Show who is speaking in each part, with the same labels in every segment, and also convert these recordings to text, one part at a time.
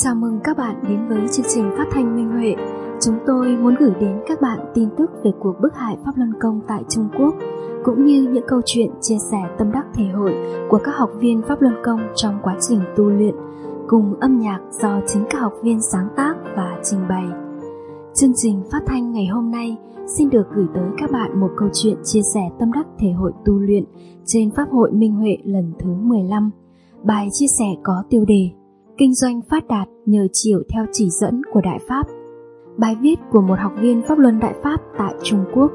Speaker 1: Chào mừng các bạn đến với chương trình phát thanh Minh Huệ. Chúng tôi muốn gửi đến các bạn tin tức về cuộc bức hại Pháp Luân Công tại Trung Quốc, cũng như những câu chuyện chia sẻ tâm đắc thể hội của các học viên Pháp Luân Công trong quá trình tu luyện, cùng âm nhạc do chính các học viên sáng tác và trình bày. Chương trình phát thanh ngày hôm nay xin được gửi tới các bạn một câu chuyện chia sẻ tâm đắc thể hội tu luyện trên Pháp hội Minh Huệ lần thứ 15. Bài chia sẻ có tiêu đề Kinh doanh phát đạt nhờ chiều theo chỉ dẫn của Đại Pháp. Bài viết của một học viên Pháp Luân Đại Pháp tại Trung Quốc.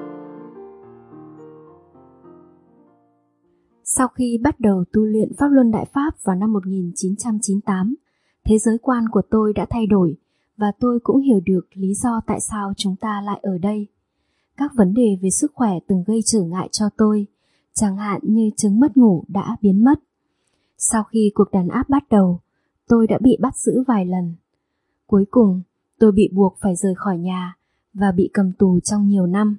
Speaker 1: Sau khi bắt đầu tu luyện Pháp Luân Đại Pháp vào năm 1998, thế giới quan của tôi đã thay đổi và tôi cũng hiểu được lý do tại sao chúng ta lại ở đây. Các vấn đề về sức khỏe từng gây trở ngại cho tôi, chẳng hạn như chứng mất ngủ đã biến mất. Sau khi cuộc đàn áp bắt đầu, tôi đã bị bắt giữ vài lần. Cuối cùng, tôi bị buộc phải rời khỏi nhà và bị cầm tù trong nhiều năm.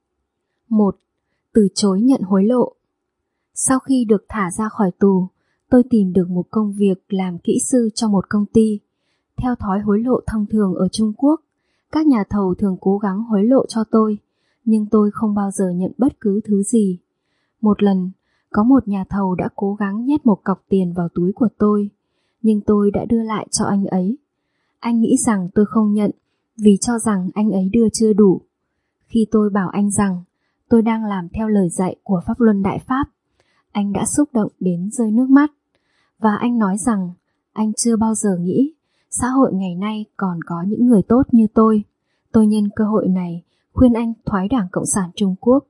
Speaker 1: 1. Từ chối nhận hối lộ. Sau khi được thả ra khỏi tù, tôi tìm được một công việc làm kỹ sư cho một công ty. Theo thói hối lộ thông thường ở Trung Quốc, các nhà thầu thường cố gắng hối lộ cho tôi, nhưng tôi không bao giờ nhận bất cứ thứ gì. Một lần, có một nhà thầu đã cố gắng nhét một cọc tiền vào túi của tôi, nhưng tôi đã đưa lại cho anh ấy. Anh nghĩ rằng tôi không nhận vì cho rằng anh ấy đưa chưa đủ. Khi tôi bảo anh rằng tôi đang làm theo lời dạy của Pháp Luân Đại Pháp, anh đã xúc động đến rơi nước mắt. Và anh nói rằng anh chưa bao giờ nghĩ xã hội ngày nay còn có những người tốt như tôi. Tôi nhân cơ hội này khuyên anh thoái Đảng Cộng sản Trung Quốc.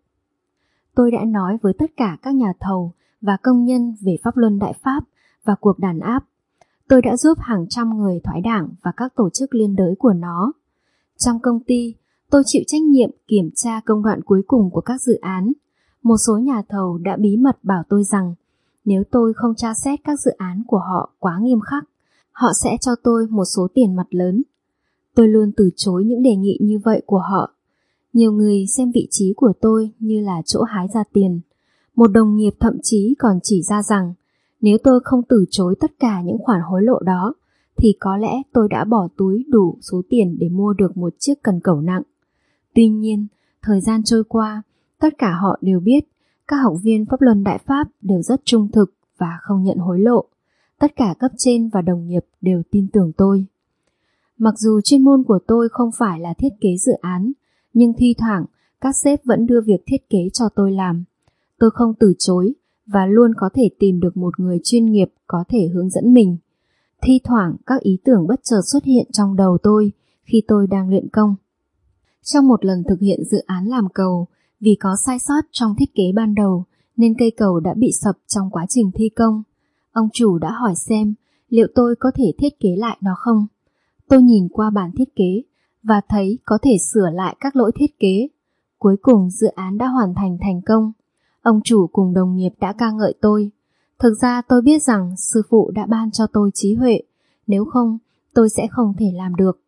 Speaker 1: Tôi đã nói với tất cả các nhà thầu và công nhân về Pháp Luân Đại Pháp và cuộc đàn áp. Tôi đã giúp hàng trăm người thoái đảng và các tổ chức liên đới của nó. Trong công ty, tôi chịu trách nhiệm kiểm tra công đoạn cuối cùng của các dự án. Một số nhà thầu đã bí mật bảo tôi rằng nếu tôi không tra xét các dự án của họ quá nghiêm khắc, họ sẽ cho tôi một số tiền mặt lớn. Tôi luôn từ chối những đề nghị như vậy của họ. Nhiều người xem vị trí của tôi như là chỗ hái ra tiền. Một đồng nghiệp thậm chí còn chỉ ra rằng nếu tôi không từ chối tất cả những khoản hối lộ đó, thì có lẽ tôi đã bỏ túi đủ số tiền để mua được một chiếc cần cẩu nặng. Tuy nhiên, thời gian trôi qua, tất cả họ đều biết các học viên Pháp Luân Đại Pháp đều rất trung thực và không nhận hối lộ. Tất cả cấp trên và đồng nghiệp đều tin tưởng tôi. Mặc dù chuyên môn của tôi không phải là thiết kế dự án, nhưng thi thoảng các sếp vẫn đưa việc thiết kế cho tôi làm. Tôi không từ chối và luôn có thể tìm được một người chuyên nghiệp có thể hướng dẫn mình. Thi thoảng các ý tưởng bất chợt xuất hiện trong đầu tôi khi tôi đang luyện công. Trong một lần thực hiện dự án làm cầu, vì có sai sót trong thiết kế ban đầu nên cây cầu đã bị sập trong quá trình thi công. Ông chủ đã hỏi xem liệu tôi có thể thiết kế lại nó không. Tôi nhìn qua bản thiết kế và thấy có thể sửa lại các lỗi thiết kế. Cuối cùng dự án đã hoàn thành thành công. Ông chủ cùng đồng nghiệp đã ca ngợi tôi. Thực ra tôi biết rằng sư phụ đã ban cho tôi trí huệ, nếu không tôi sẽ không thể làm được.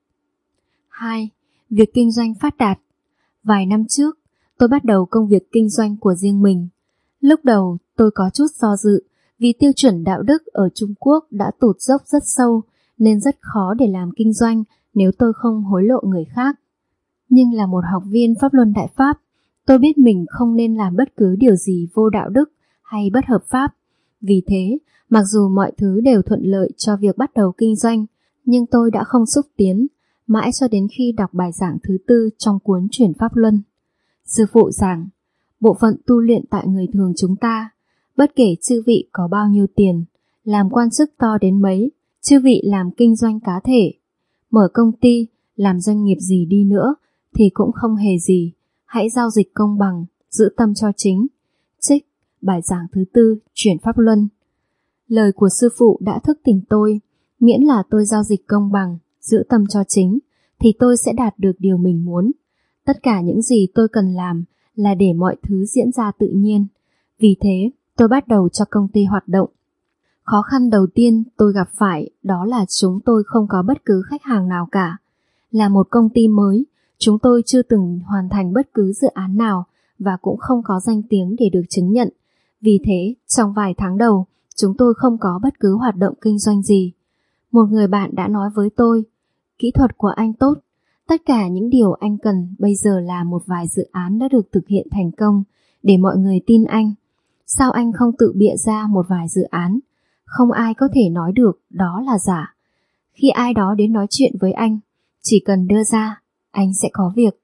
Speaker 1: 2. Việc kinh doanh phát đạt. Vài năm trước, tôi bắt đầu công việc kinh doanh của riêng mình. Lúc đầu tôi có chút do dự vì tiêu chuẩn đạo đức ở Trung Quốc đã tụt dốc rất sâu nên rất khó để làm kinh doanh nếu tôi không hối lộ người khác. Nhưng là một học viên Pháp Luân Đại Pháp, tôi biết mình không nên làm bất cứ điều gì vô đạo đức hay bất hợp pháp. Vì thế, mặc dù mọi thứ đều thuận lợi cho việc bắt đầu kinh doanh, nhưng tôi đã không xúc tiến, mãi cho đến khi đọc bài giảng thứ 4 trong cuốn Chuyển Pháp Luân. Sư phụ giảng, bộ phận tu luyện tại người thường chúng ta, bất kể chư vị có bao nhiêu tiền, làm quan chức to đến mấy, chư vị làm kinh doanh cá thể, mở công ty, làm doanh nghiệp gì đi nữa, thì cũng không hề gì. Hãy giao dịch công bằng, giữ tâm cho chính. Trích bài giảng thứ 4 Chuyển Pháp Luân. Lời của sư phụ đã thức tỉnh tôi, miễn là tôi giao dịch công bằng, giữ tâm cho chính, thì tôi sẽ đạt được điều mình muốn. Tất cả những gì tôi cần làm là để mọi thứ diễn ra tự nhiên. Vì thế, tôi bắt đầu cho công ty hoạt động. Khó khăn đầu tiên tôi gặp phải đó là chúng tôi không có bất cứ khách hàng nào cả. Là một công ty mới, chúng tôi chưa từng hoàn thành bất cứ dự án nào và cũng không có danh tiếng để được chứng nhận. Vì thế, trong vài tháng đầu, chúng tôi không có bất cứ hoạt động kinh doanh gì. Một người bạn đã nói với tôi, kỹ thuật của anh tốt, tất cả những điều anh cần bây giờ là một vài dự án đã được thực hiện thành công để mọi người tin anh. Sao anh không tự bịa ra một vài dự án? Không ai có thể nói được đó là giả. Khi ai đó đến nói chuyện với anh, chỉ cần đưa ra, anh sẽ có việc.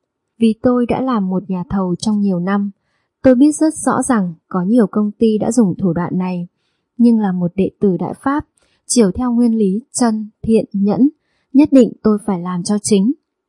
Speaker 1: Vì tôi đã làm một nhà thầu trong nhiều năm, tôi biết rất rõ rằng có nhiều công ty đã dùng thủ đoạn này, nhưng là một đệ tử Đại Pháp, chiều theo nguyên lý chân, thiện, nhẫn, nhất định tôi phải làm cho chính.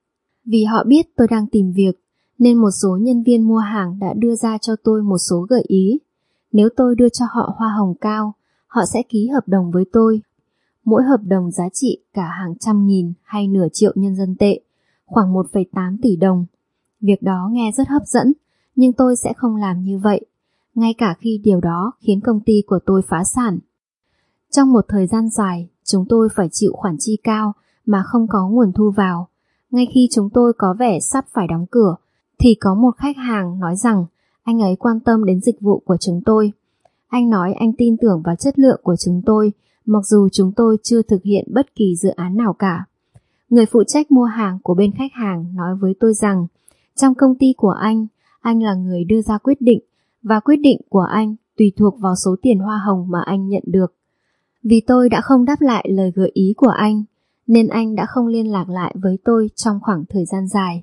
Speaker 1: Vì họ biết tôi đang tìm việc, nên một số nhân viên mua hàng đã đưa ra cho tôi một số gợi ý. Nếu tôi đưa cho họ hoa hồng cao, họ sẽ ký hợp đồng với tôi. Mỗi hợp đồng giá trị cả hàng trăm nghìn hay nửa triệu nhân dân tệ, khoảng 1,8 tỷ đồng. Việc đó nghe rất hấp dẫn, nhưng tôi sẽ không làm như vậy, ngay cả khi điều đó khiến công ty của tôi phá sản. Trong một thời gian dài, chúng tôi phải chịu khoản chi cao mà không có nguồn thu vào. Ngay khi chúng tôi có vẻ sắp phải đóng cửa, thì có một khách hàng nói rằng anh ấy quan tâm đến dịch vụ của chúng tôi. Anh nói anh tin tưởng vào chất lượng của chúng tôi, mặc dù chúng tôi chưa thực hiện bất kỳ dự án nào cả. Người phụ trách mua hàng của bên khách hàng nói với tôi rằng, trong công ty của anh là người đưa ra quyết định, và quyết định của anh tùy thuộc vào số tiền hoa hồng mà anh nhận được. Vì tôi đã không đáp lại lời gợi ý của anh, nên anh đã không liên lạc lại với tôi trong khoảng thời gian dài.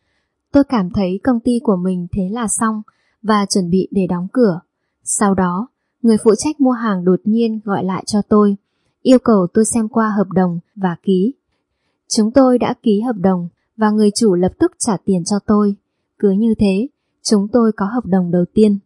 Speaker 1: Tôi cảm thấy công ty của mình thế là xong và chuẩn bị để đóng cửa. Sau đó, người phụ trách mua hàng đột nhiên gọi lại cho tôi, yêu cầu tôi xem qua hợp đồng và ký. Chúng tôi đã ký hợp đồng và người chủ lập tức trả tiền cho tôi. Cứ như thế, chúng tôi có hợp đồng đầu tiên.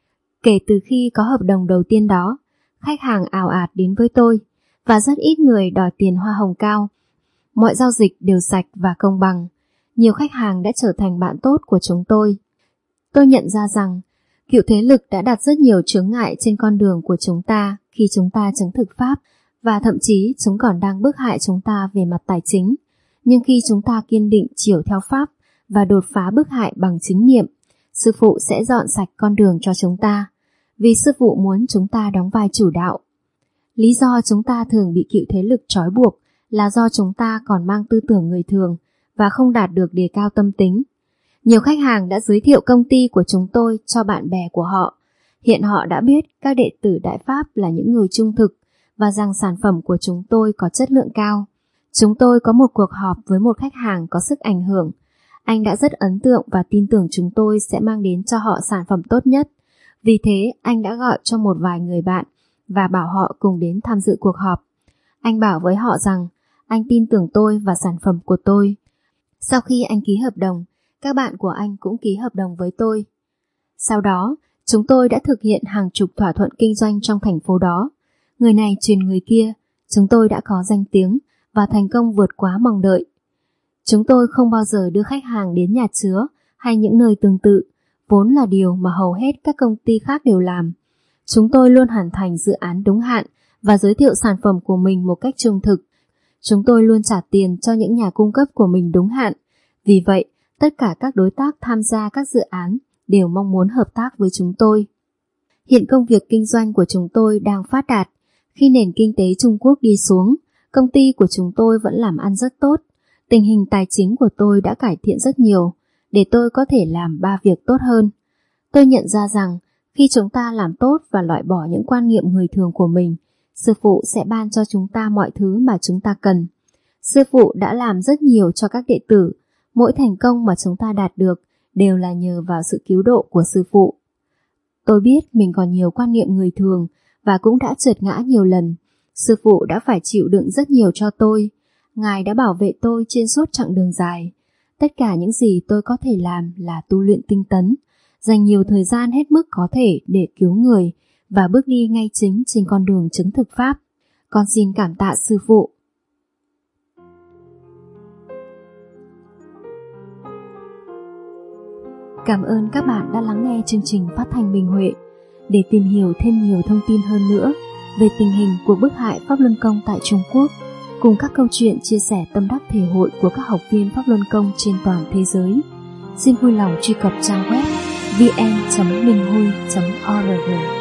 Speaker 1: Kể từ khi có hợp đồng đầu tiên đó, khách hàng ào ạt đến với tôi và rất ít người đòi tiền hoa hồng cao. Mọi giao dịch đều sạch và công bằng. Nhiều khách hàng đã trở thành bạn tốt của chúng tôi. Tôi nhận ra rằng cựu thế lực đã đặt rất nhiều chướng ngại trên con đường của chúng ta khi chúng ta chứng thực pháp, và thậm chí chúng còn đang bức hại chúng ta về mặt tài chính. Nhưng khi chúng ta kiên định chiều theo pháp và đột phá bức hại bằng chính niệm, sư phụ sẽ dọn sạch con đường cho chúng ta, vì sư phụ muốn chúng ta đóng vai chủ đạo. Lý do chúng ta thường bị cựu thế lực trói buộc là do chúng ta còn mang tư tưởng người thường và không đạt được đề cao tâm tính. Nhiều khách hàng đã giới thiệu công ty của chúng tôi cho bạn bè của họ. Hiện họ đã biết các đệ tử Đại Pháp là những người trung thực và rằng sản phẩm của chúng tôi có chất lượng cao. Chúng tôi có một cuộc họp với một khách hàng có sức ảnh hưởng. Anh đã rất ấn tượng và tin tưởng chúng tôi sẽ mang đến cho họ sản phẩm tốt nhất. Vì thế, anh đã gọi cho một vài người bạn và bảo họ cùng đến tham dự cuộc họp. Anh bảo với họ rằng anh tin tưởng tôi và sản phẩm của tôi. Sau khi anh ký hợp đồng, các bạn của anh cũng ký hợp đồng với tôi. Sau đó, chúng tôi đã thực hiện hàng chục thỏa thuận kinh doanh trong thành phố đó. Người này truyền người kia, chúng tôi đã có danh tiếng và thành công vượt quá mong đợi. Chúng tôi không bao giờ đưa khách hàng đến nhà chứa hay những nơi tương tự, vốn là điều mà hầu hết các công ty khác đều làm. Chúng tôi luôn hoàn thành dự án đúng hạn và giới thiệu sản phẩm của mình một cách trung thực. Chúng tôi luôn trả tiền cho những nhà cung cấp của mình đúng hạn. Vì vậy, tất cả các đối tác tham gia các dự án đều mong muốn hợp tác với chúng tôi. Hiện công việc kinh doanh của chúng tôi đang phát đạt. Khi nền kinh tế Trung Quốc đi xuống, công ty của chúng tôi vẫn làm ăn rất tốt. Tình hình tài chính của tôi đã cải thiện rất nhiều, để tôi có thể làm 3 việc tốt hơn. Tôi nhận ra rằng, khi chúng ta làm tốt và loại bỏ những quan niệm người thường của mình, sư phụ sẽ ban cho chúng ta mọi thứ mà chúng ta cần. Sư phụ đã làm rất nhiều cho các đệ tử. Mỗi thành công mà chúng ta đạt được đều là nhờ vào sự cứu độ của sư phụ. Tôi biết mình còn nhiều quan niệm người thường và cũng đã trượt ngã nhiều lần. Sư phụ đã phải chịu đựng rất nhiều cho tôi. Ngài đã bảo vệ tôi trên suốt chặng đường dài. Tất cả những gì tôi có thể làm là tu luyện tinh tấn, dành nhiều thời gian hết mức có thể để cứu người và bước đi ngay chính trên con đường chứng thực pháp. Con xin cảm tạ sư phụ. Cảm ơn các bạn đã lắng nghe chương trình phát thanh Minh Huệ. Để tìm hiểu thêm nhiều thông tin hơn nữa về tình hình của bức hại Pháp Luân Công tại Trung Quốc, cùng các câu chuyện chia sẻ tâm đắc thể hội của các học viên Pháp Luân Công trên toàn thế giới, xin vui lòng truy cập trang web vn.minhui.org.